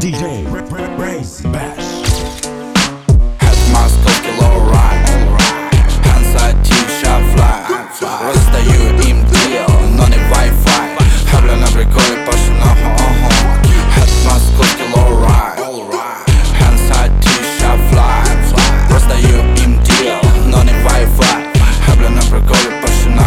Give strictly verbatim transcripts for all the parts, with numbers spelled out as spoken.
ди джей Race Bash. Это московский лоурайд, Хансати шафлай. Раздаю им дел, но не Wi-Fi. Хабля на приколе пошла. Это московский лоурайд, Хансати шафлай. Раздаю им дел, но не Wi-Fi. Хабля на приколе пошла.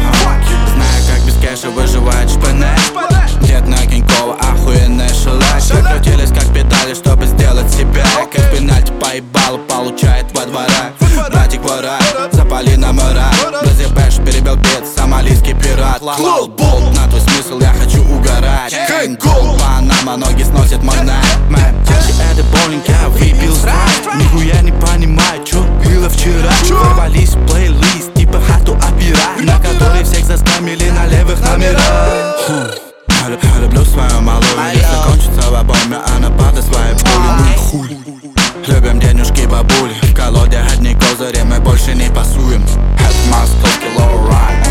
Знаю, как без кэша выживает шпане. Дед на Кинькова, охуенная шелачка. Крутились как педали, чтобы сделать себя. Как пенальти поебало, получает во дворе. Братик ворай, запали номера. Разъебэш, перебил бит, сомалийский пират. Клоуд болт, на твой смысл я хочу угорать. Кейн голд, Панама, ноги сносит мой найтмэр. Это боулинг, я выпил страйк. Нихуя не понимаю, чё было вчера. Ворвались в плейлист, типа хату опера, на который всех заскамили на левых номерах. Я люблю свою малую, если кончится в обойме, она падает своей боли. Ну и хуй. Любим денежки бабули, в колоде одни козыри, мы больше не пасуем. Это московский лоурайд,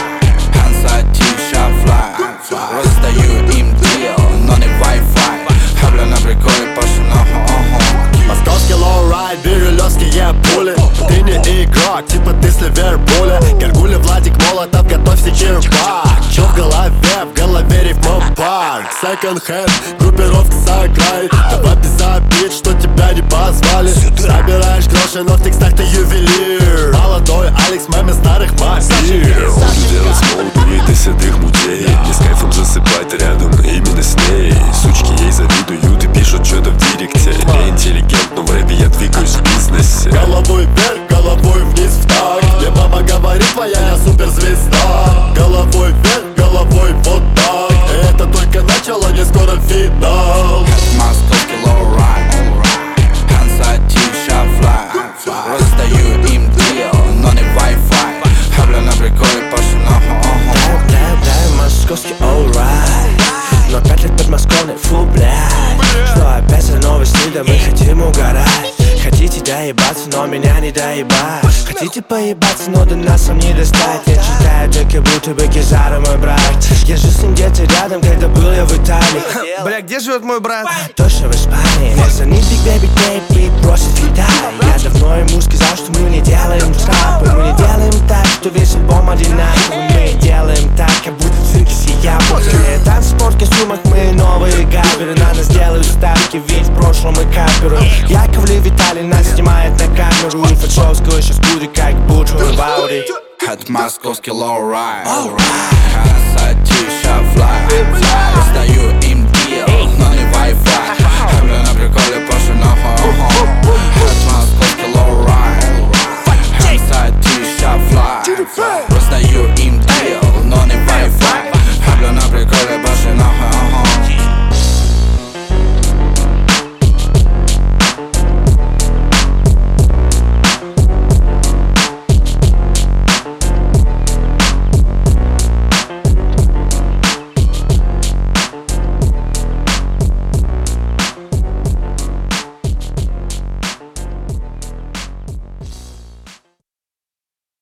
Хансати шафлай. Раздаю им дел, но не Wi-Fi. Хабля на приколе пошла. Московский лоурайд, бирюлевские пули. Ты не игрок, типа ты с Ливерпуля. Гаргули, Владик, Молотов, готовься черпак. Чё в голове, в голове рифмопарк. Секонд-хенд, группировка сыграет. Давай без обид, что тебя не позвали. Собираешь гроши, но в текстах ты ювелир. Молодой Алекс, маме старых мобиль. Можно делать молодые до седых мутей. Не с кайфом засыпать рядом, именно с ней. Сучки ей завидуют и пишут что-то в директе. Я интеллигент, но в рэпе я двигаюсь в бизнесе. Головой вверх, головой вниз в так. Мне мама говорит, твоя я суперзвезда. Головой вверх, головой вот так. Это только начало, не скоро финал. Это московский лоурайд, Хансати шафлай. Раздаю им дел, но не Wi-Fi. Хабля на приколе пошла. Дай, дай, московский alright. Но пять лет подмосковный, фу, блядь. Что опять за новости, да мы хотим угорать. Хотите доебаться, но меня не доебать. Хотите поебаться, но до нас вам не достать. Я читаю так, как будто бы Кизара мой брат. Я же с ним где-то рядом, когда был я в Италии. Бля, где живет мой брат? Точно в Испании. Мне звонит Big Baby Tape и просит Виталий. Я давно ему сказал, что мы не делаем трапы. Мы не делаем так, что весь альбом одинаковый. Мы делаем так, как будто цинки сияют. Танцпорт, костюмах, мы новые гаперы. На нас делают ставки, ведь в прошлом мы каперы. Яковлев Виталий нас снимает на камеру. Фальшовского сейчас будет, как будто мы в Ауди. Это московский лоурайд, Хансати шафлай. Раздаю им дел, но не Wi-Fi. Хабля на приколе пошла.